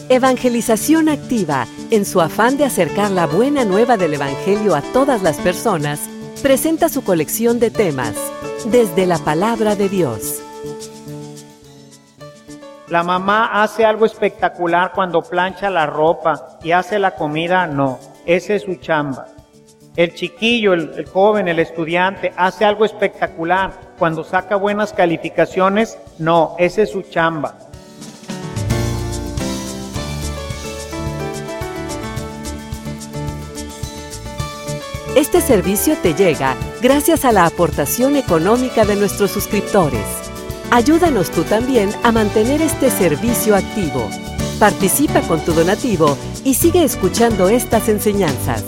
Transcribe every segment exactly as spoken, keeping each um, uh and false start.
Evangelización Activa, en su afán de acercar la buena nueva del Evangelio a todas las personas, presenta su colección de temas, desde la Palabra de Dios. La mamá hace algo espectacular cuando plancha la ropa y hace la comida, no, esa es su chamba. El chiquillo, el, el joven, el estudiante, hace algo espectacular cuando saca buenas calificaciones, no, esa es su chamba. Este servicio te llega gracias a la aportación económica de nuestros suscriptores. Ayúdanos tú también a mantener este servicio activo. Participa con tu donativo y sigue escuchando estas enseñanzas.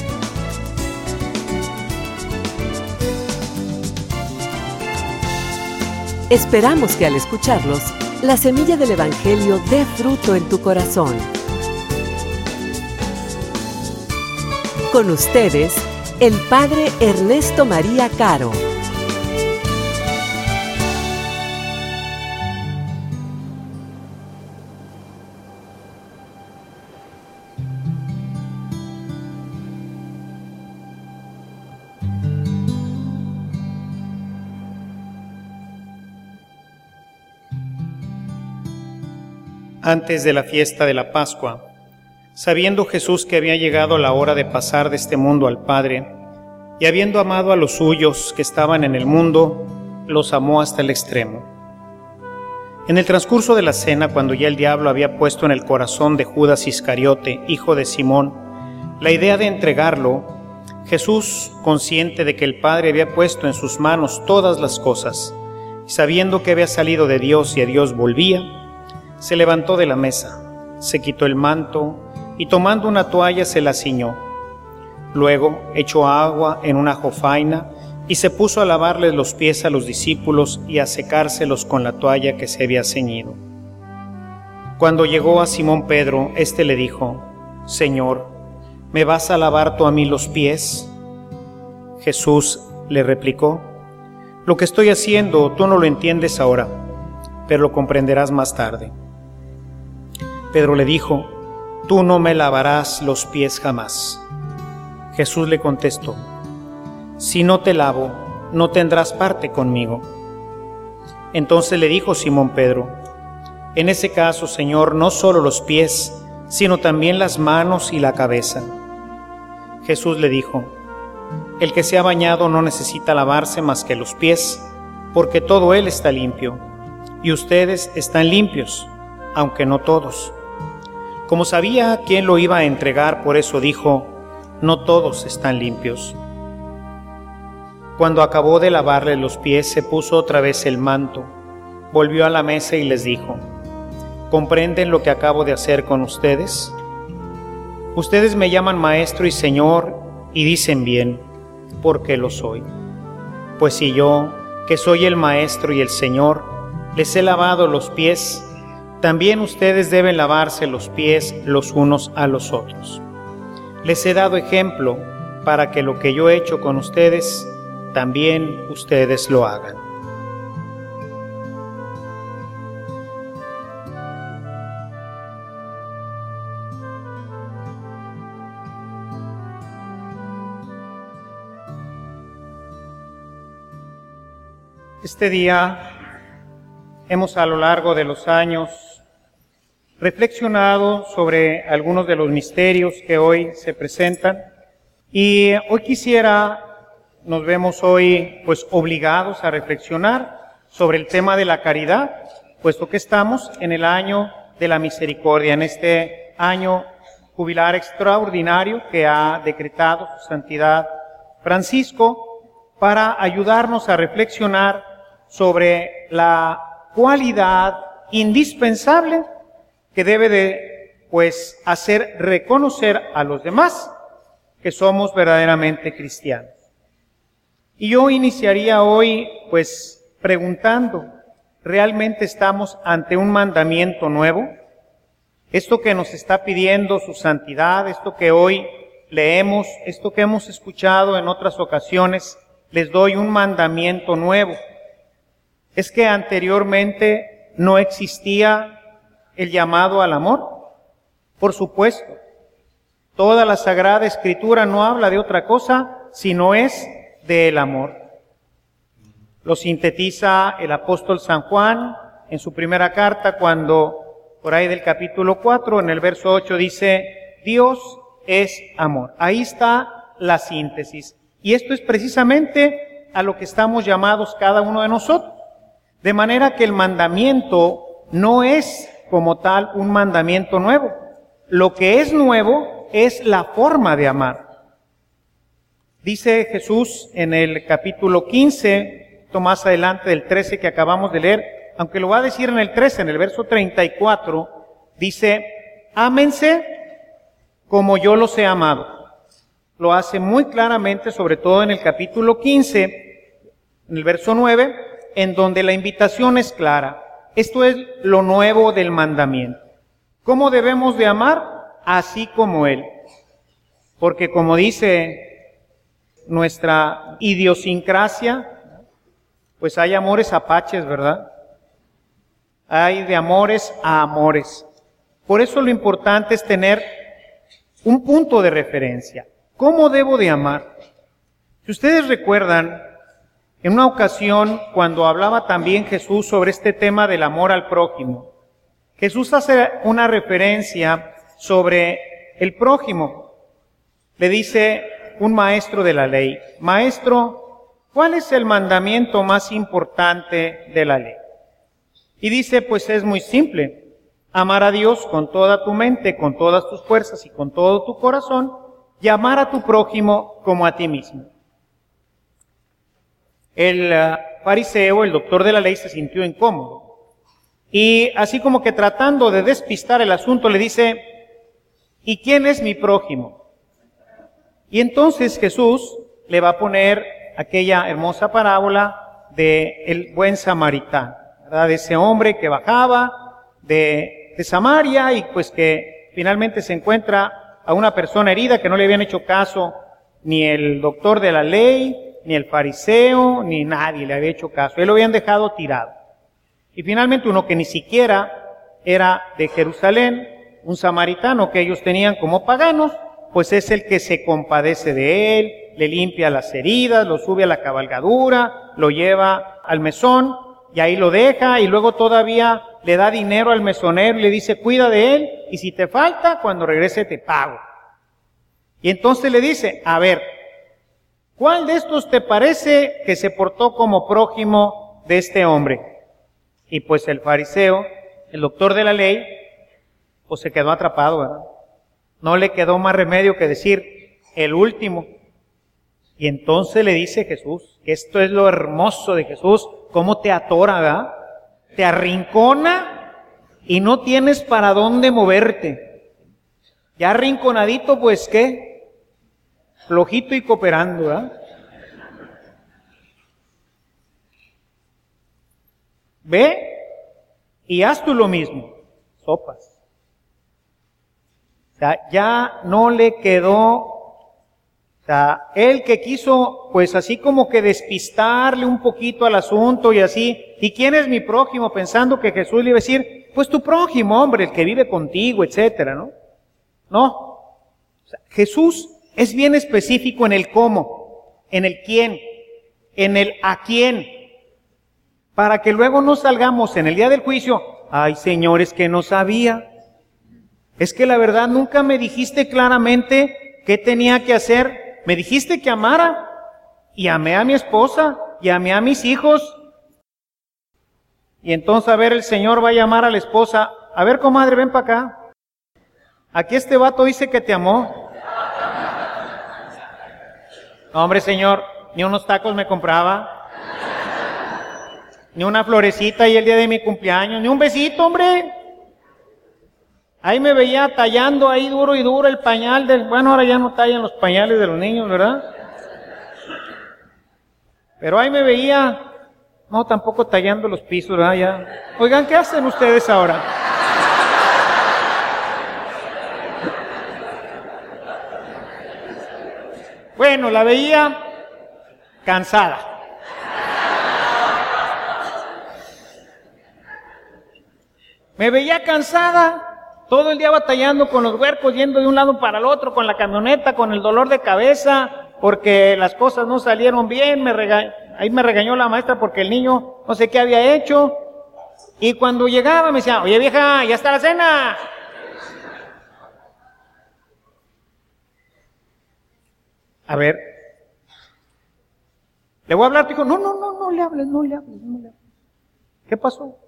Esperamos que al escucharlos, la semilla del Evangelio dé fruto en tu corazón. Con ustedes, el Padre Ernesto María Caro. Antes de la fiesta de la Pascua, sabiendo Jesús que había llegado la hora de pasar de este mundo al Padre, y habiendo amado a los suyos que estaban en el mundo, los amó hasta el extremo. En el transcurso de la cena, cuando ya el diablo había puesto en el corazón de Judas Iscariote, hijo de Simón, la idea de entregarlo, Jesús, consciente de que el Padre había puesto en sus manos todas las cosas, y sabiendo que había salido de Dios y a Dios volvía, se levantó de la mesa, se quitó el manto y tomando una toalla se la ciñó. Luego echó agua en una jofaina y se puso a lavarles los pies a los discípulos y a secárselos con la toalla que se había ceñido. Cuando llegó a Simón Pedro, éste le dijo: Señor, ¿me vas a lavar tú a mí los pies? Jesús le replicó: Lo que estoy haciendo tú no lo entiendes ahora, pero lo comprenderás más tarde. Pedro le dijo: Tú no me lavarás los pies jamás. Jesús le contestó: Si no te lavo, no tendrás parte conmigo. Entonces le dijo Simón Pedro: En ese caso, Señor, no solo los pies, sino también las manos y la cabeza. Jesús le dijo: El que se ha bañado no necesita lavarse más que los pies, porque todo él está limpio, y ustedes están limpios, aunque no todos. Como sabía quién lo iba a entregar, por eso dijo: No todos están limpios. Cuando acabó de lavarle los pies, se puso otra vez el manto, volvió a la mesa y les dijo: ¿Comprenden lo que acabo de hacer con ustedes? Ustedes me llaman Maestro y Señor, y dicen bien, porque lo soy. Pues si yo, que soy el Maestro y el Señor, les he lavado los pies, también ustedes deben lavarse los pies los unos a los otros. Les he dado ejemplo para que lo que yo he hecho con ustedes, también ustedes lo hagan. Este día hemos a lo largo de los años reflexionado sobre algunos de los misterios que hoy se presentan y hoy quisiera, nos vemos hoy pues obligados a reflexionar sobre el tema de la caridad, puesto que estamos en el año de la misericordia, en este año jubilar extraordinario que ha decretado su santidad Francisco para ayudarnos a reflexionar sobre la cualidad indispensable que debe de, pues, hacer reconocer a los demás que somos verdaderamente cristianos. Y yo iniciaría hoy, pues, preguntando, ¿realmente estamos ante un mandamiento nuevo? Esto que nos está pidiendo su santidad, esto que hoy leemos, esto que hemos escuchado en otras ocasiones, les doy un mandamiento nuevo. Es que anteriormente no existía el llamado al amor. Por supuesto, toda la Sagrada Escritura no habla de otra cosa, sino es del amor. Lo sintetiza el apóstol San Juan en su primera carta, cuando por ahí del capítulo cuatro, en el verso ocho, dice, Dios es amor. Ahí está la síntesis. Y esto es precisamente a lo que estamos llamados cada uno de nosotros. De manera que el mandamiento no es como tal un mandamiento nuevo. Lo que es nuevo es la forma de amar. Dice Jesús en el capítulo quince, más adelante del trece que acabamos de leer, aunque lo va a decir en el trece, en el verso treinta y cuatro, dice, ámense como yo los he amado. Lo hace muy claramente, sobre todo en el capítulo quince, en el verso nueve, en donde la invitación es clara. Esto es lo nuevo del mandamiento. ¿Cómo debemos de amar? Así como Él. Porque como dice nuestra idiosincrasia, pues hay amores apaches, ¿verdad? Hay de amores a amores. Por eso lo importante es tener un punto de referencia. ¿Cómo debo de amar? Si ustedes recuerdan, en una ocasión, cuando hablaba también Jesús sobre este tema del amor al prójimo, Jesús hace una referencia sobre el prójimo. Le dice un maestro de la ley, maestro, ¿cuál es el mandamiento más importante de la ley? Y dice, pues es muy simple, amar a Dios con toda tu mente, con todas tus fuerzas y con todo tu corazón, y amar a tu prójimo como a ti mismo. El uh, fariseo, el doctor de la ley, se sintió incómodo. Y así como que tratando de despistar el asunto, le dice, ¿y quién es mi prójimo? Y entonces Jesús le va a poner aquella hermosa parábola de el buen samaritano, ¿verdad? De ese hombre que bajaba de, de Samaria y pues que finalmente se encuentra a una persona herida que no le habían hecho caso ni el doctor de la ley, ni el fariseo, ni nadie le había hecho caso. Él lo habían dejado tirado. Y finalmente uno que ni siquiera era de Jerusalén, un samaritano que ellos tenían como paganos, pues es el que se compadece de él, le limpia las heridas, lo sube a la cabalgadura, lo lleva al mesón y ahí lo deja y luego todavía le da dinero al mesonero y le dice, cuida de él y si te falta, cuando regrese te pago. Y entonces le dice, a ver, ¿cuál de estos te parece que se portó como prójimo de este hombre? Y pues el fariseo, el doctor de la ley, pues se quedó atrapado, ¿verdad? No le quedó más remedio que decir, el último. Y entonces le dice Jesús, que esto es lo hermoso de Jesús, cómo te atora, ¿verdad? Te arrincona y no tienes para dónde moverte. Ya arrinconadito, pues, ¿qué? Flojito y cooperando, ¿verdad? Ve y haz tú lo mismo. Sopas. O sea, ya no le quedó, o sea, él que quiso, pues así como que despistarle un poquito al asunto y así, ¿y quién es mi prójimo? Pensando que Jesús le iba a decir, pues tu prójimo, hombre, el que vive contigo, etcétera, ¿no? No. O sea, Jesús es bien específico en el cómo, en el quién, en el a quién, para que luego no salgamos en el día del juicio, ay, señores, que no sabía. Es que la verdad nunca me dijiste claramente qué tenía que hacer. Me dijiste que amara y amé a mi esposa y amé a mis hijos. Y entonces, a ver, el Señor va a llamar a la esposa. A ver, comadre, ven para acá. Aquí este vato dice que te amó. No, hombre, Señor, ni unos tacos me compraba. Ni una florecita y el día de mi cumpleaños. Ni un besito, hombre. Ahí me veía tallando ahí duro y duro el pañal del... Bueno, ahora ya no tallan los pañales de los niños, ¿verdad? Pero ahí me veía... No, tampoco tallando los pisos, ¿verdad? Ya. Oigan, ¿qué hacen ustedes ahora? Bueno, la veía cansada. Me veía cansada todo el día batallando con los huercos, yendo de un lado para el otro, con la camioneta, con el dolor de cabeza, porque las cosas no salieron bien, me rega... ahí me regañó la maestra porque el niño no sé qué había hecho, y cuando llegaba me decía, oye vieja, ya está la cena. A ver, le voy a hablar, dijo, no, no, no, no le hables, no le hables, no le hables. ¿Qué pasó?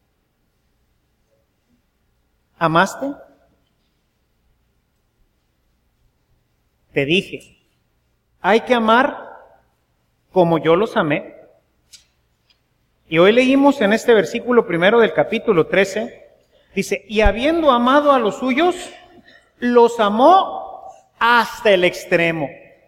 ¿Amaste? Te dije, hay que amar como yo los amé. Y hoy leímos en este versículo primero del capítulo trece, dice, y habiendo amado a los suyos, los amó hasta el extremo.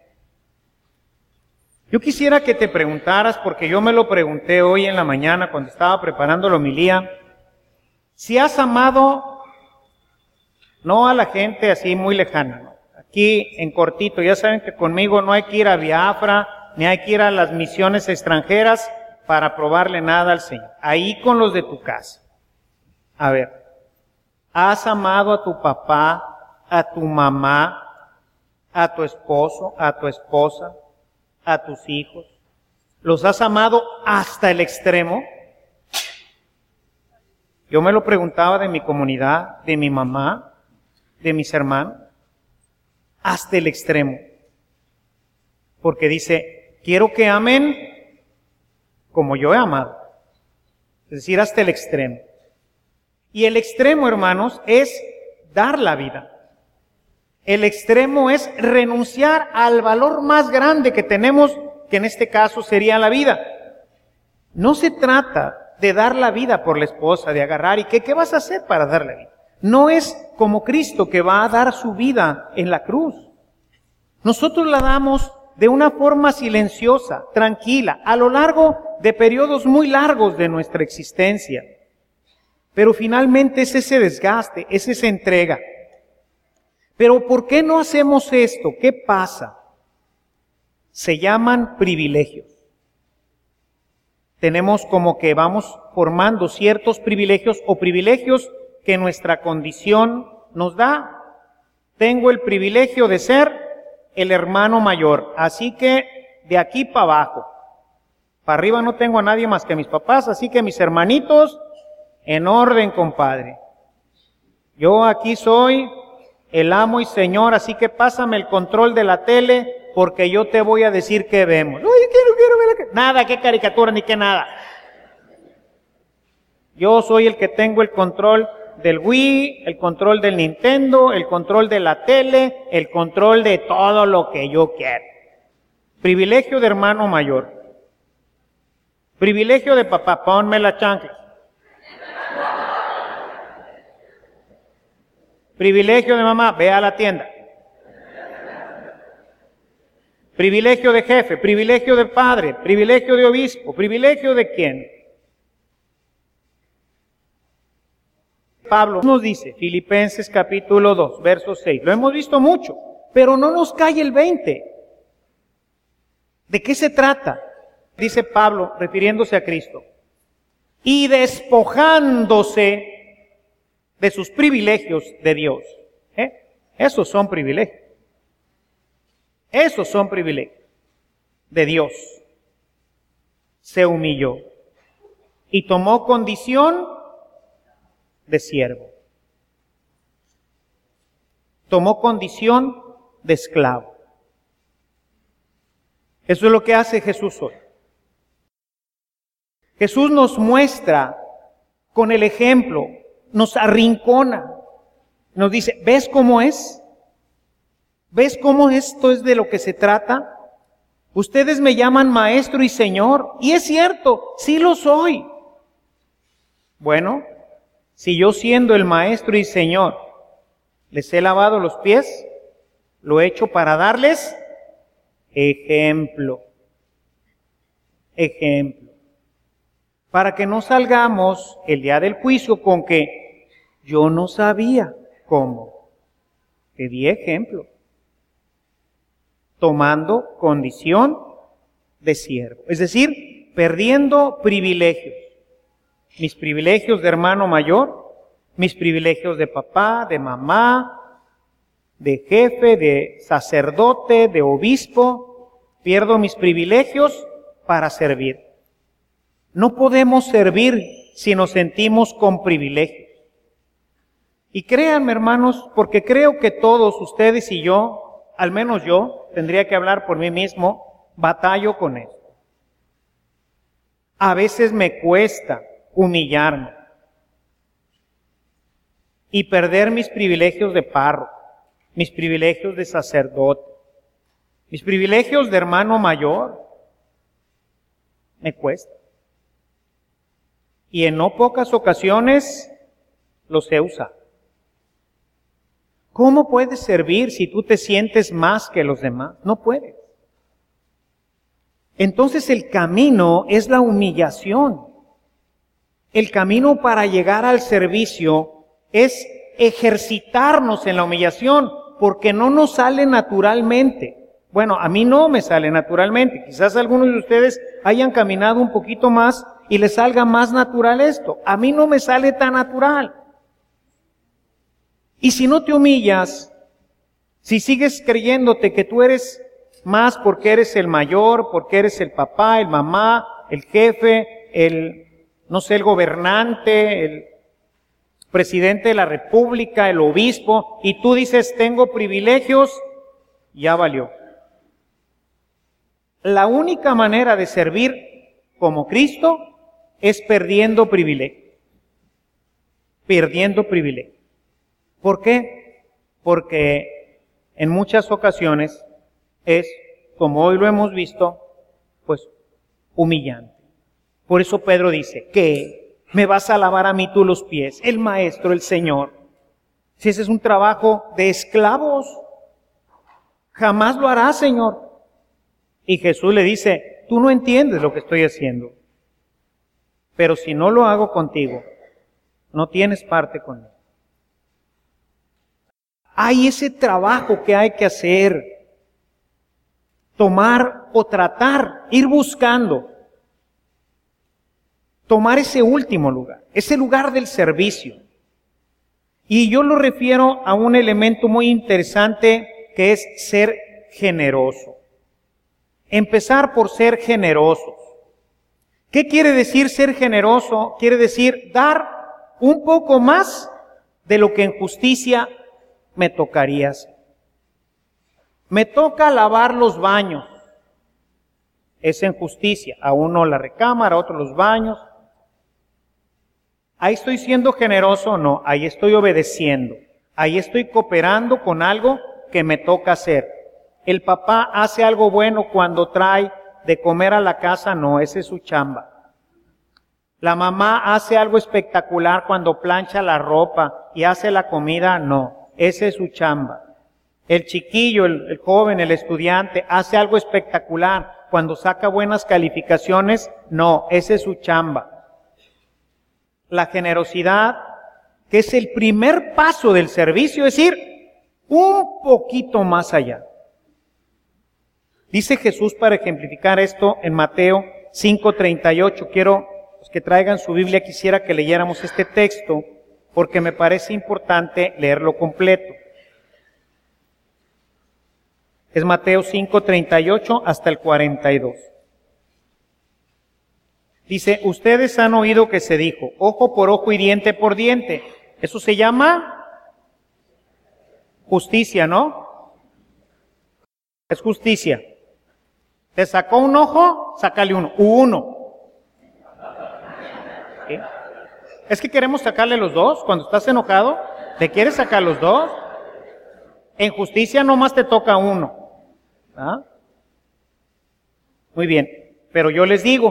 Yo quisiera que te preguntaras, porque yo me lo pregunté hoy en la mañana cuando estaba preparando la homilía, si has amado no a la gente así muy lejana, ¿no? Aquí en cortito, ya saben que conmigo no hay que ir a Biafra, ni hay que ir a las misiones extranjeras para probarle nada al Señor. Ahí con los de tu casa. A ver, ¿has amado a tu papá, a tu mamá, a tu esposo, a tu esposa, a tus hijos? ¿Los has amado hasta el extremo? Yo me lo preguntaba de mi comunidad, de mi mamá, de mis hermanos, hasta el extremo. Porque dice, quiero que amen como yo he amado. Es decir, hasta el extremo. Y el extremo, hermanos, es dar la vida. El extremo es renunciar al valor más grande que tenemos, que en este caso sería la vida. No se trata de dar la vida por la esposa, de agarrar, ¿y qué, qué vas a hacer para dar la vida? No es como Cristo que va a dar su vida en la cruz. Nosotros la damos de una forma silenciosa, tranquila, a lo largo de periodos muy largos de nuestra existencia. Pero finalmente es ese desgaste, es esa entrega. Pero ¿por qué no hacemos esto? ¿Qué pasa? Se llaman privilegios. Tenemos como que vamos formando ciertos privilegios o privilegios que nuestra condición nos da. Tengo el privilegio de ser el hermano mayor, así que de aquí para abajo, para arriba no tengo a nadie más que a mis papás, así que mis hermanitos, en orden, compadre. Yo aquí soy el amo y señor, así que pásame el control de la tele, porque yo te voy a decir qué vemos. Oye, quiero, quiero ver, nada, qué caricatura, ni qué nada. Yo soy el que tengo el control del Wii, el control del Nintendo, el control de la tele, el control de todo lo que yo quiero. Privilegio de hermano mayor. Privilegio de papá, ponme la chancla. Privilegio de mamá, ve a la tienda. Privilegio de jefe, privilegio de padre, privilegio de obispo, privilegio de quién. Pablo nos dice, Filipenses capítulo dos, verso seis, lo hemos visto mucho, pero no nos cae el veinte. ¿De qué se trata? Dice Pablo, refiriéndose a Cristo, y despojándose de sus privilegios de Dios. ¿Eh? Esos son privilegios. Esos son privilegios de Dios. Se humilló y tomó condición de siervo. Tomó condición de esclavo. Eso es lo que hace Jesús hoy. Jesús nos muestra con el ejemplo, nos arrincona, nos dice, ¿ves cómo es? ¿Ves cómo esto es de lo que se trata? Ustedes me llaman maestro y señor, y es cierto, sí lo soy. Bueno, si yo siendo el maestro y señor les he lavado los pies, lo he hecho para darles ejemplo. Ejemplo. Para que no salgamos el día del juicio con que yo no sabía cómo. Te di ejemplo. Tomando condición de siervo. Es decir, perdiendo privilegios. Mis privilegios de hermano mayor mis privilegios de papá, de mamá, de jefe, de sacerdote, de obispo. Pierdo mis privilegios para servir. No podemos servir si nos sentimos con privilegios. Y créanme, hermanos, porque creo que todos ustedes y yo, al menos yo, tendría que hablar por mí mismo, batallo con esto. A veces me cuesta humillarme y perder mis privilegios de párroco, mis privilegios de sacerdote, mis privilegios de hermano mayor. Me cuesta. Y en no pocas ocasiones los he usado. ¿Cómo puedes servir si tú te sientes más que los demás? No puedes. Entonces el camino es la humillación. El camino para llegar al servicio es ejercitarnos en la humillación, porque no nos sale naturalmente. Bueno, a mí no me sale naturalmente. Quizás algunos de ustedes hayan caminado un poquito más y les salga más natural esto. A mí no me sale tan natural. Y si no te humillas, si sigues creyéndote que tú eres más porque eres el mayor, porque eres el papá, el mamá, el jefe, el, no sé, el gobernante, el presidente de la república, el obispo, y tú dices, tengo privilegios, ya valió. La única manera de servir como Cristo es perdiendo privilegio. Perdiendo privilegio. ¿Por qué? Porque en muchas ocasiones es, como hoy lo hemos visto, pues humillante. Por eso Pedro dice, ¿qué? ¿Me vas a lavar a mí tú los pies? El maestro, el Señor. Si ese es un trabajo de esclavos, jamás lo harás, Señor. Y Jesús le dice, tú no entiendes lo que estoy haciendo. Pero si no lo hago contigo, no tienes parte conmigo. Hay ese trabajo que hay que hacer. Tomar o tratar, ir buscando. Tomar ese último lugar, ese lugar del servicio. Y yo lo refiero a un elemento muy interesante que es ser generoso. Empezar por ser generosos. ¿Qué quiere decir ser generoso? Quiere decir dar un poco más de lo que en justicia me tocaría hacer. Me toca lavar los baños. Es en justicia. A uno la recámara, a otro los baños. ¿Ahí estoy siendo generoso o no? Ahí estoy obedeciendo. Ahí estoy cooperando con algo que me toca hacer. El papá hace algo bueno cuando trae de comer a la casa, no, esa es su chamba. La mamá hace algo espectacular cuando plancha la ropa y hace la comida, no, esa es su chamba. El chiquillo, el, el joven, el estudiante hace algo espectacular cuando saca buenas calificaciones, no, esa es su chamba. La generosidad, que es el primer paso del servicio, es ir un poquito más allá. Dice Jesús para ejemplificar esto en Mateo cinco treinta y ocho. Quiero los que traigan su Biblia, quisiera que leyéramos este texto porque me parece importante leerlo completo. Es Mateo cinco treinta y ocho hasta el cuarenta y dos. Dice, ustedes han oído que se dijo, ojo por ojo y diente por diente. Eso se llama justicia, ¿no? Es justicia. ¿Te sacó un ojo? Sácale uno. Uno. ¿Sí? Es que queremos sacarle los dos. Cuando estás enojado, ¿te quieres sacar los dos? En justicia nomás te toca uno. ¿Ah? Muy bien. Pero yo les digo,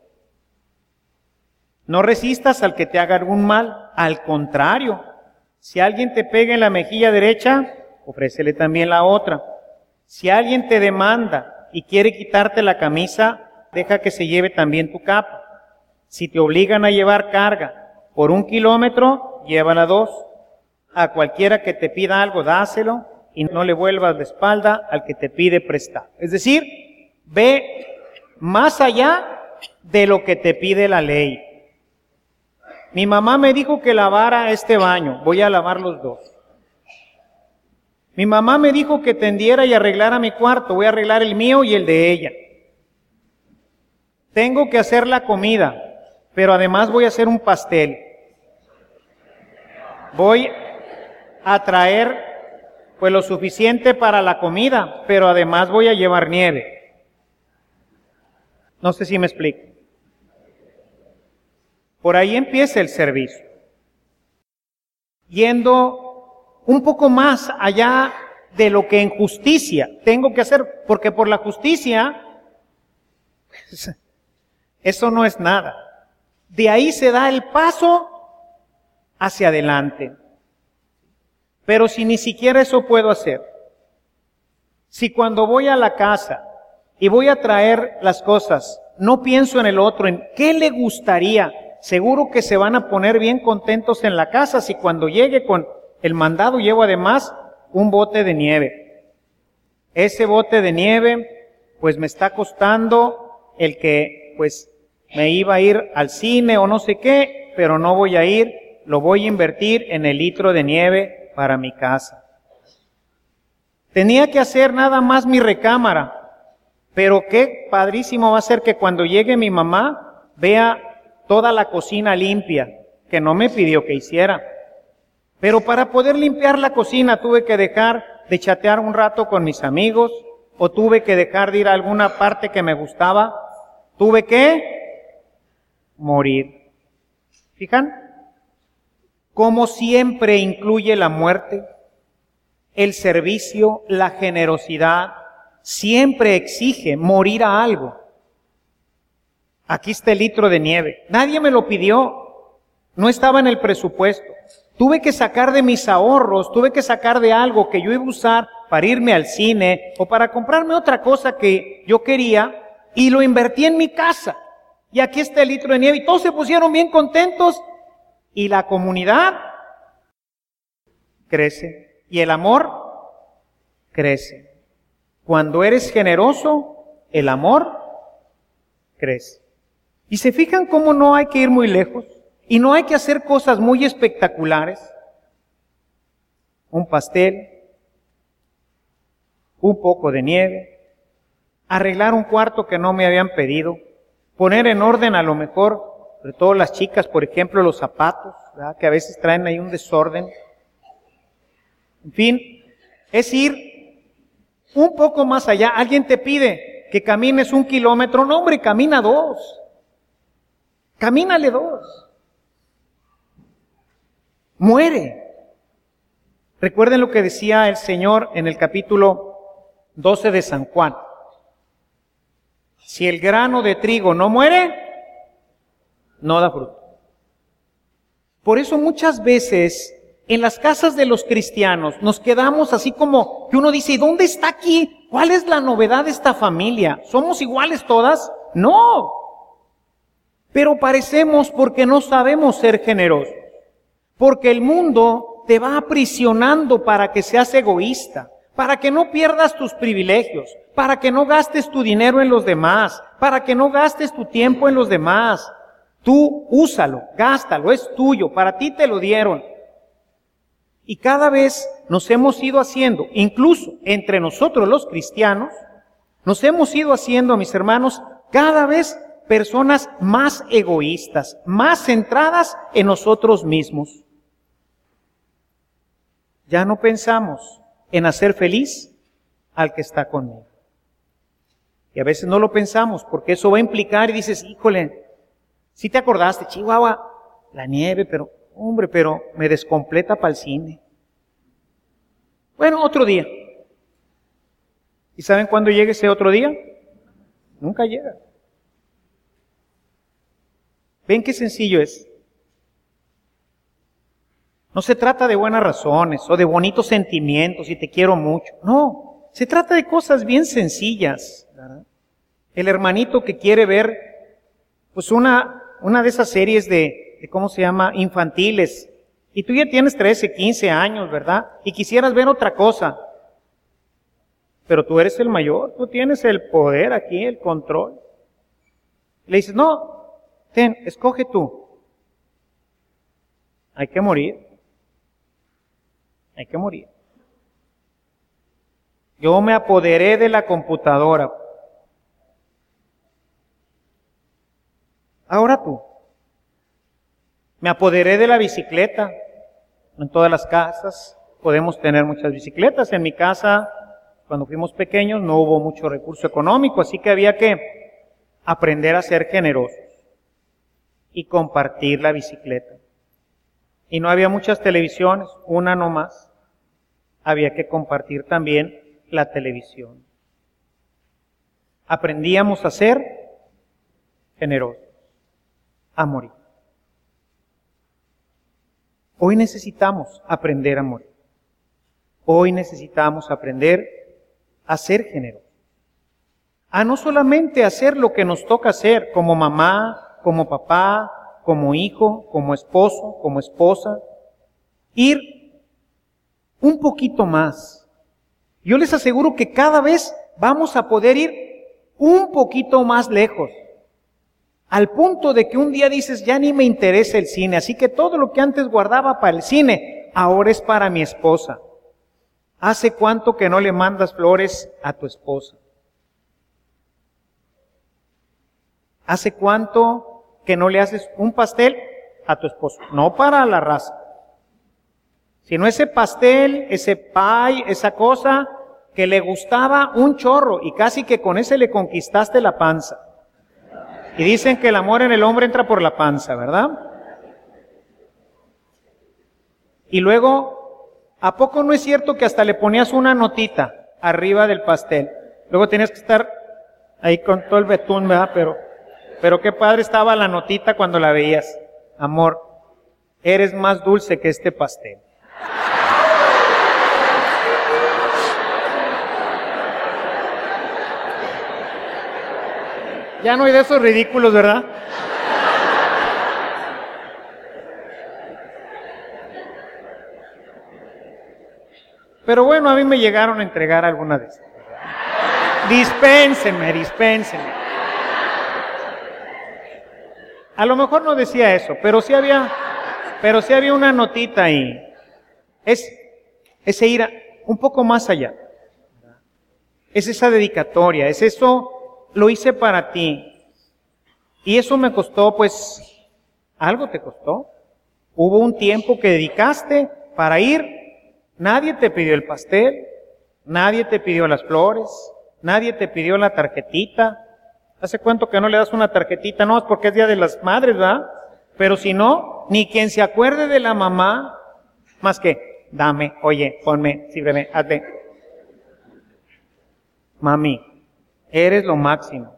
no resistas al que te haga algún mal. Al contrario, si alguien te pega en la mejilla derecha, ofrécele también la otra. Si alguien te demanda y quiere quitarte la camisa, deja que se lleve también tu capa. Si te obligan a llevar carga por un kilómetro, llévala dos. A cualquiera que te pida algo, dáselo y no le vuelvas la espalda al que te pide prestado. Es decir, ve más allá de lo que te pide la ley. Mi mamá me dijo que lavara este baño, voy a lavar los dos. Mi mamá me dijo que tendiera y arreglara mi cuarto, voy a arreglar el mío y el de ella. Tengo que hacer la comida, pero además voy a hacer un pastel. Voy a traer pues lo suficiente para la comida, pero además voy a llevar nieve. No sé si me explico. Por ahí empieza el servicio. Yendo un poco más allá de lo que en justicia tengo que hacer, porque por la justicia eso no es nada. De ahí se da el paso hacia adelante. Pero si ni siquiera eso puedo hacer, si cuando voy a la casa y voy a traer las cosas, no pienso en el otro, en qué le gustaría, seguro que se van a poner bien contentos en la casa si cuando llegue con el mandado llevo además un bote de nieve. Ese bote de nieve pues me está costando el que pues me iba a ir al cine o no sé qué, pero no voy a ir, lo voy a invertir en el litro de nieve para mi casa. Tenía que hacer nada más mi recámara, pero qué padrísimo va a ser que cuando llegue mi mamá vea toda la cocina limpia, que no me pidió que hiciera. Pero para poder limpiar la cocina tuve que dejar de chatear un rato con mis amigos, o tuve que dejar de ir a alguna parte que me gustaba, tuve que morir. ¿Fijan? Como siempre incluye la muerte, el servicio, la generosidad, siempre exige morir a algo. Aquí está el litro de nieve. Nadie me lo pidió. No estaba en el presupuesto. Tuve que sacar de mis ahorros, tuve que sacar de algo que yo iba a usar para irme al cine o para comprarme otra cosa que yo quería y lo invertí en mi casa. Y aquí está el litro de nieve y todos se pusieron bien contentos. Y la comunidad crece. Y el amor crece. Cuando eres generoso, el amor crece. Y se fijan cómo no hay que ir muy lejos. Y no hay que hacer cosas muy espectaculares. Un pastel, un poco de nieve, arreglar un cuarto que no me habían pedido, poner en orden a lo mejor, sobre todo las chicas, por ejemplo, los zapatos, ¿verdad?, que a veces traen ahí un desorden. En fin, es ir un poco más allá. Alguien te pide que camines un kilómetro, no hombre, camina dos. Camínale dos. Muere. Recuerden lo que decía el Señor en el capítulo doce de San Juan. Si el grano de trigo no muere, no da fruto. Por eso muchas veces en las casas de los cristianos nos quedamos así como que uno dice, ¿y dónde está aquí? ¿Cuál es la novedad de esta familia? ¿Somos iguales todas? No. Pero parecemos porque no sabemos ser generosos. Porque el mundo te va aprisionando para que seas egoísta, para que no pierdas tus privilegios, para que no gastes tu dinero en los demás, para que no gastes tu tiempo en los demás. Tú úsalo, gástalo, es tuyo, para ti te lo dieron. Y cada vez nos hemos ido haciendo, incluso entre nosotros los cristianos, nos hemos ido haciendo, mis hermanos, cada vez personas más egoístas, más centradas en nosotros mismos. Ya no pensamos en hacer feliz al que está conmigo. Y a veces no lo pensamos porque eso va a implicar y dices, híjole, si te acordaste, Chihuahua, la nieve, pero, hombre, pero me descompleta para el cine. Bueno, otro día. ¿Y saben cuándo llega ese otro día? Nunca llega. ¿Ven qué sencillo es? No se trata de buenas razones o de bonitos sentimientos y te quiero mucho. No, se trata de cosas bien sencillas, ¿verdad? El hermanito que quiere ver pues una, una de esas series de, de, ¿cómo se llama?, infantiles. Y tú ya tienes trece, quince años, ¿verdad? Y quisieras ver otra cosa. Pero tú eres el mayor, tú tienes el poder aquí, el control. Le dices, no, ten, escoge tú. Hay que morir. Hay que morir. Yo me apoderé de la computadora. Ahora tú. Me apoderé de la bicicleta. En todas las casas podemos tener muchas bicicletas. En mi casa, cuando fuimos pequeños, no hubo mucho recurso económico, así que había que aprender a ser generosos y compartir la bicicleta. Y no había muchas televisiones, una nomás. Había que compartir también la televisión. Aprendíamos a ser generosos, a morir. Hoy necesitamos aprender a morir. Hoy necesitamos aprender a ser generosos. A no solamente hacer lo que nos toca hacer como mamá, como papá, como hijo, como esposo, como esposa. Ir un poquito más. Yo les aseguro que cada vez vamos a poder ir un poquito más lejos. Al punto de que un día dices, ya ni me interesa el cine, así que todo lo que antes guardaba para el cine, ahora es para mi esposa. ¿Hace cuánto que no le mandas flores a tu esposa? ¿Hace cuánto que no le haces un pastel a tu esposo? No para la raza, sino ese pastel, ese pie, esa cosa que le gustaba un chorro y casi que con ese le conquistaste la panza. Y dicen que el amor en el hombre entra por la panza, ¿verdad? Y luego, ¿a poco no es cierto que hasta le ponías una notita arriba del pastel? Luego tenías que estar ahí con todo el betún, ¿verdad? Pero, pero qué padre estaba la notita cuando la veías. Amor, eres más dulce que este pastel. Ya no hay de esos ridículos, ¿verdad? Pero bueno, a mí me llegaron a entregar alguna de esas. Dispénsenme, dispénsenme. A lo mejor no decía eso, pero sí había, pero sí había una notita ahí. Es ese ir a, un poco más allá. Es esa dedicatoria, es eso. Lo hice para ti. Y eso me costó, pues, algo te costó. Hubo un tiempo que dedicaste para ir. Nadie te pidió el pastel, nadie te pidió las flores, nadie te pidió la tarjetita. ¿Hace cuánto que no le das una tarjetita? No, es porque es Día de las Madres, ¿verdad? Pero si no, ni quien se acuerde de la mamá, más que, dame, oye, ponme, sírveme, hazle. Mami, eres lo máximo.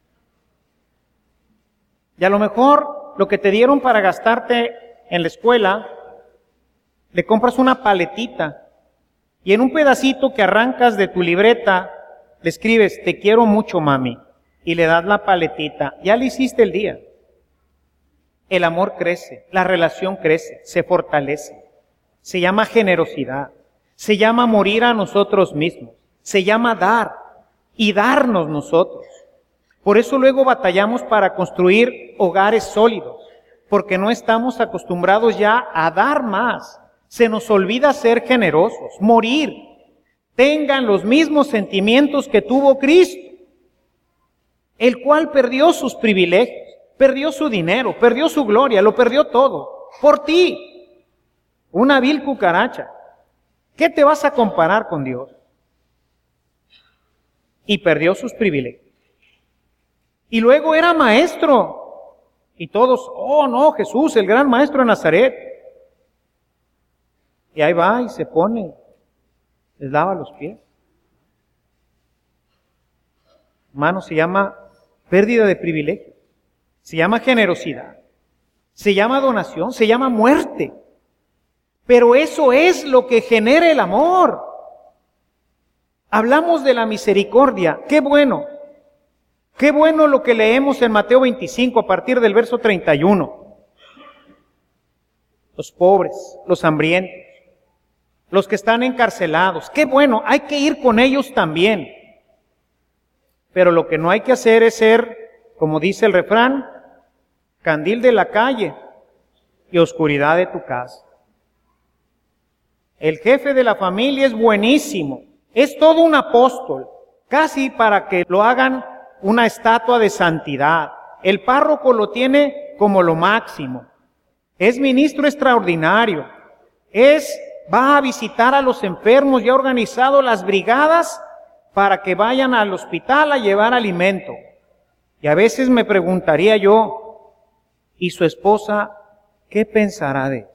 Y a lo mejor lo que te dieron para gastarte en la escuela, le compras una paletita y en un pedacito que arrancas de tu libreta le escribes, te quiero mucho, mami, y le das la paletita. Ya le hiciste el día. El amor crece, la relación crece, se fortalece. Se llama generosidad, se llama morir a nosotros mismos, se llama dar. Y darnos nosotros. Por eso luego batallamos para construir hogares sólidos, porque no estamos acostumbrados ya a dar más. Se nos olvida ser generosos, morir. Tengan los mismos sentimientos que tuvo Cristo, el cual perdió sus privilegios, perdió su dinero, perdió su gloria, lo perdió todo, por ti. Una vil cucaracha. ¿Qué te vas a comparar con Dios? Y perdió sus privilegios. Y luego era maestro. Y todos, oh no, Jesús, el gran maestro de Nazaret. Y ahí va y se pone, les lava los pies. Hermano, se llama pérdida de privilegios. Se llama generosidad. Se llama donación, se llama muerte. Pero eso es lo que genera el amor. Hablamos de la misericordia, qué bueno, qué bueno lo que leemos en Mateo veinticinco a partir del verso treinta y uno. Los pobres, los hambrientos, los que están encarcelados, qué bueno, hay que ir con ellos también. Pero lo que no hay que hacer es ser, como dice el refrán, candil de la calle y oscuridad de tu casa. El jefe de la familia es buenísimo, es todo un apóstol, casi para que lo hagan una estatua de santidad. El párroco lo tiene como lo máximo. Es ministro extraordinario. Es, va a visitar a los enfermos y ha organizado las brigadas para que vayan al hospital a llevar alimento. Y a veces me preguntaría yo, ¿y su esposa qué pensará de él?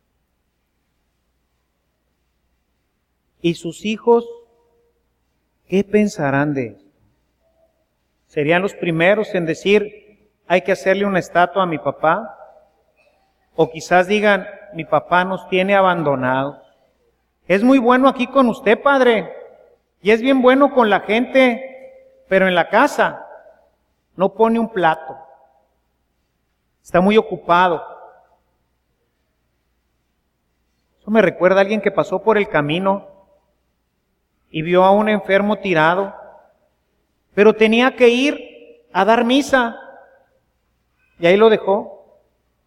¿Y sus hijos qué pensarán de él? ¿Serían los primeros en decir, hay que hacerle una estatua a mi papá? O quizás digan, mi papá nos tiene abandonados. Es muy bueno aquí con usted, padre, y es bien bueno con la gente, pero en la casa no pone un plato. Está muy ocupado. Eso me recuerda a alguien que pasó por el camino y vio a un enfermo tirado, pero tenía que ir a dar misa, y ahí lo dejó.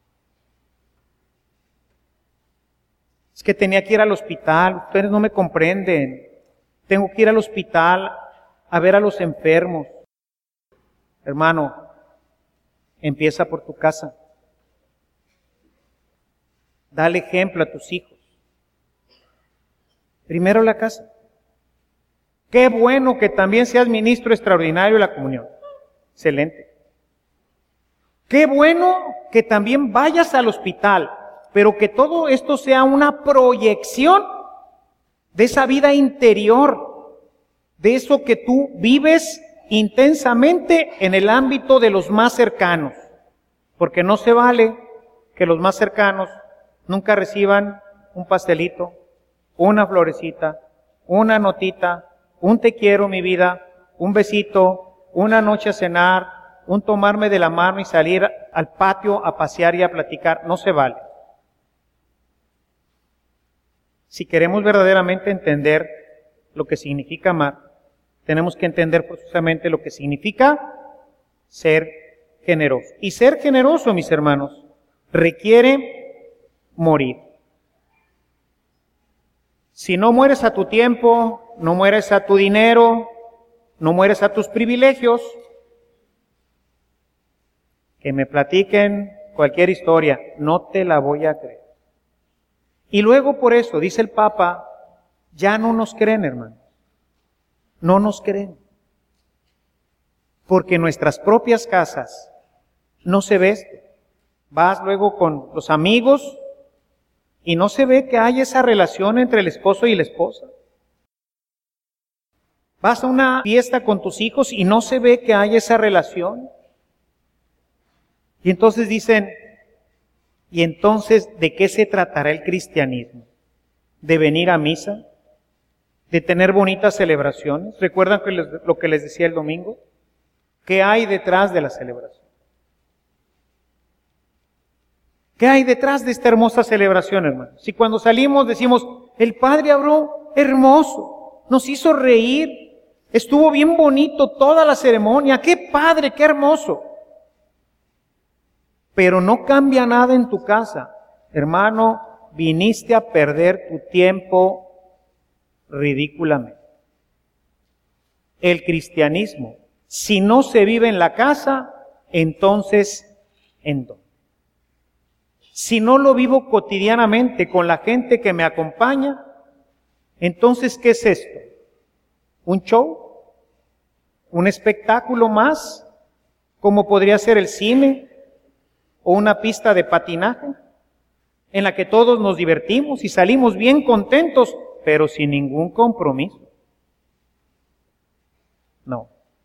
Es que tenía que ir al hospital, ustedes no me comprenden. Tengo que ir al hospital a ver a los enfermos. Hermano, empieza por tu casa. Dale ejemplo a tus hijos. Primero la casa. Qué bueno que también seas ministro extraordinario de la comunión. Excelente. Qué bueno que también vayas al hospital, pero que todo esto sea una proyección de esa vida interior, de eso que tú vives intensamente en el ámbito de los más cercanos. Porque no se vale que los más cercanos nunca reciban un pastelito, una florecita, una notita, un te quiero mi vida, un besito, una noche a cenar, un tomarme de la mano y salir al patio a pasear y a platicar. No se vale. Si queremos verdaderamente entender lo que significa amar, tenemos que entender precisamente lo que significa ser generoso. Y ser generoso, mis hermanos, requiere morir. Si no mueres a tu tiempo, no mueres a tu dinero, no mueres a tus privilegios, que me platiquen cualquier historia, no te la voy a creer. Y luego por eso, dice el Papa, ya no nos creen, hermanos. No nos creen. Porque en nuestras propias casas no se ve esto. Vas luego con los amigos y no se ve que hay esa relación entre el esposo y la esposa. Vas a una fiesta con tus hijos y no se ve que hay esa relación. Y entonces dicen, ¿y entonces de qué se tratará el cristianismo? ¿De venir a misa? ¿De tener bonitas celebraciones? ¿Recuerdan que les, lo que les decía el domingo? ¿Qué hay detrás de la celebración? ¿Qué hay detrás de esta hermosa celebración, hermanos? Si cuando salimos decimos, el Padre habló hermoso, nos hizo reír, estuvo bien bonito toda la ceremonia, qué padre, qué hermoso. Pero no cambia nada en tu casa. Hermano, viniste a perder tu tiempo ridículamente. El cristianismo, si no se vive en la casa, entonces, ¿en dónde? Si no lo vivo cotidianamente con la gente que me acompaña, entonces, ¿qué es esto? ¿Un show? ¿Un espectáculo más? ¿Como podría ser el cine? ¿O una pista de patinaje? En la que todos nos divertimos y salimos bien contentos, pero sin ningún compromiso. No.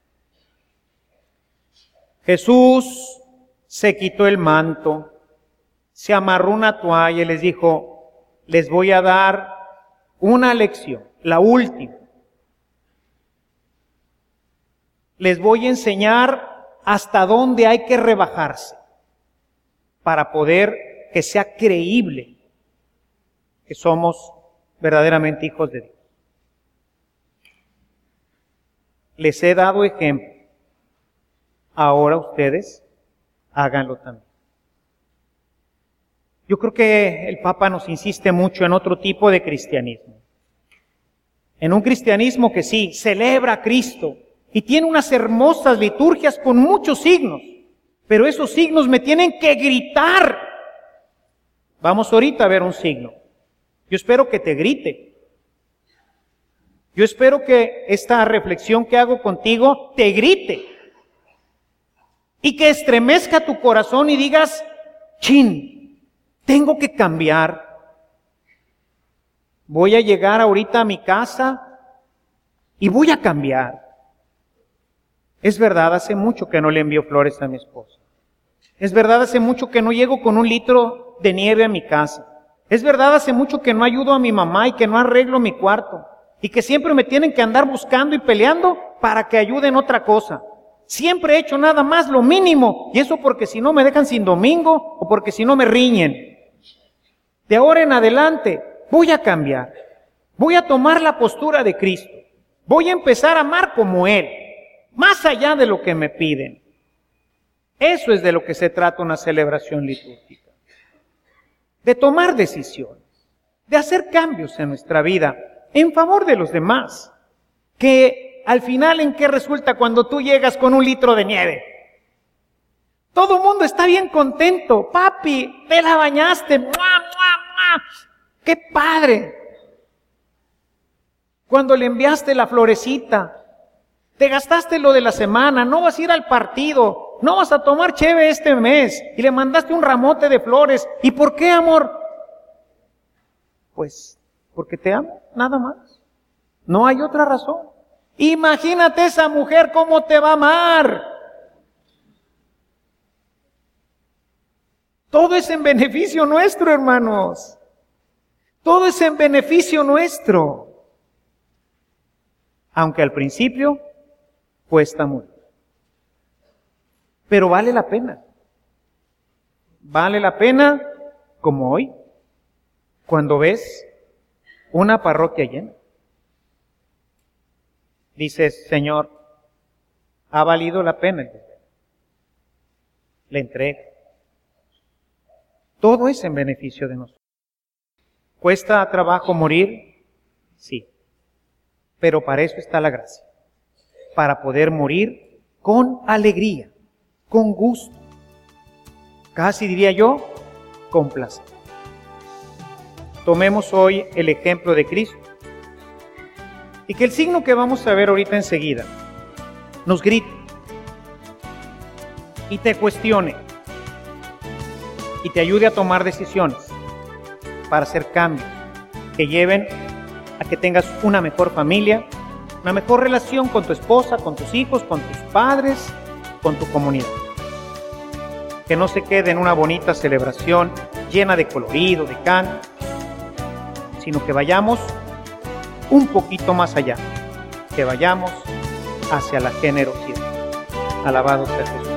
Jesús se quitó el manto, se amarró una toalla y les dijo, les voy a dar una lección, la última. Les voy a enseñar hasta dónde hay que rebajarse para poder que sea creíble que somos verdaderamente hijos de Dios. Les he dado ejemplo. Ahora ustedes háganlo también. Yo creo que el Papa nos insiste mucho en otro tipo de cristianismo. En un cristianismo que sí, celebra a Cristo y tiene unas hermosas liturgias con muchos signos, pero esos signos me tienen que gritar. Vamos ahorita a ver un signo. Yo espero que te grite. Yo espero que esta reflexión que hago contigo te grite y que estremezca tu corazón y digas, chin, tengo que cambiar. Voy a llegar ahorita a mi casa y voy a cambiar. Es verdad, hace mucho que no le envío flores a mi esposa. Es verdad, hace mucho que no llego con un litro de nieve a mi casa. Es verdad, hace mucho que no ayudo a mi mamá y que no arreglo mi cuarto. Y que siempre me tienen que andar buscando y peleando para que ayuden otra cosa. Siempre he hecho nada más lo mínimo. Y eso porque si no me dejan sin domingo o porque si no me riñen. De ahora en adelante voy a cambiar. Voy a tomar la postura de Cristo. Voy a empezar a amar como Él. Más allá de lo que me piden. Eso es de lo que se trata una celebración litúrgica. De tomar decisiones. De hacer cambios en nuestra vida en favor de los demás. Que al final, ¿en qué resulta cuando tú llegas con un litro de nieve? Todo el mundo está bien contento. Papi, te la bañaste. ¡Mua, mua, mua! ¡Qué padre! Cuando le enviaste la florecita, te gastaste lo de la semana, no vas a ir al partido, no vas a tomar cheve este mes, y le mandaste un ramote de flores. ¿Y por qué, amor? Pues, porque te amo, nada más. No hay otra razón. Imagínate esa mujer cómo te va a amar. Todo es en beneficio nuestro, hermanos. Todo es en beneficio nuestro. Aunque al principio cuesta mucho. Pero vale la pena. Vale la pena como hoy, cuando ves una parroquia llena. Dices, Señor, ha valido la pena. Le entrego. Todo es en beneficio de nosotros. ¿Cuesta trabajo morir? Sí. Pero para eso está la gracia. Para poder morir con alegría, con gusto. Casi diría yo, con placer. Tomemos hoy el ejemplo de Cristo. Y que el signo que vamos a ver ahorita enseguida nos grite y te cuestione y te ayude a tomar decisiones para hacer cambios que lleven a que tengas una mejor familia, una mejor relación con tu esposa, con tus hijos, con tus padres, con tu comunidad. Que no se quede en una bonita celebración llena de colorido, de canto, sino que vayamos un poquito más allá, que vayamos hacia la generosidad. Alabado sea Jesús.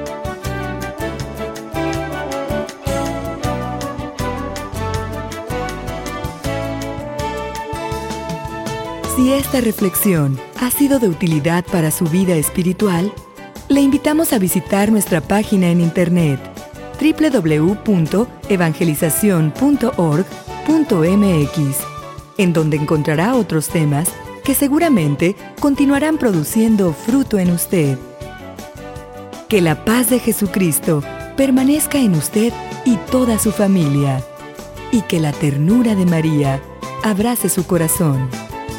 Si esta reflexión ha sido de utilidad para su vida espiritual, le invitamos a visitar nuestra página en internet doble u doble u doble u punto evangelización punto org punto m x, en donde encontrará otros temas que seguramente continuarán produciendo fruto en usted. Que la paz de Jesucristo permanezca en usted y toda su familia, y que la ternura de María abrace su corazón.